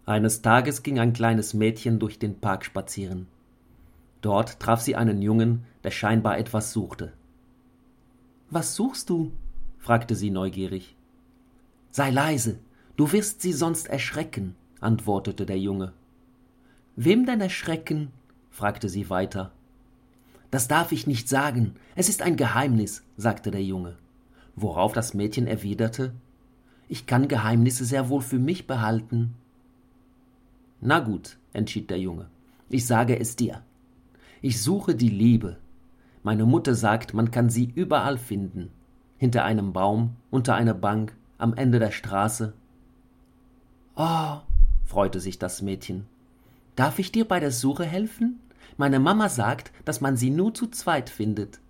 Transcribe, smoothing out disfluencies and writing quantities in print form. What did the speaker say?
Eines Tages ging ein kleines Mädchen durch den Park spazieren. Dort traf sie einen Jungen, der scheinbar etwas suchte. »Was suchst du?« fragte sie neugierig. »Sei leise, du wirst sie sonst erschrecken«, antwortete der Junge. »Wem denn erschrecken?« fragte sie weiter. »Das darf ich nicht sagen, es ist ein Geheimnis«, sagte der Junge, worauf das Mädchen erwiderte: »Ich kann Geheimnisse sehr wohl für mich behalten.« »Na gut«, entschied der Junge, »ich sage es dir. Ich suche die Liebe. Meine Mutter sagt, man kann sie überall finden. Hinter einem Baum, unter einer Bank, am Ende der Straße.« »Oh«, freute sich das Mädchen, »darf ich dir bei der Suche helfen? Meine Mama sagt, dass man sie nur zu zweit findet.«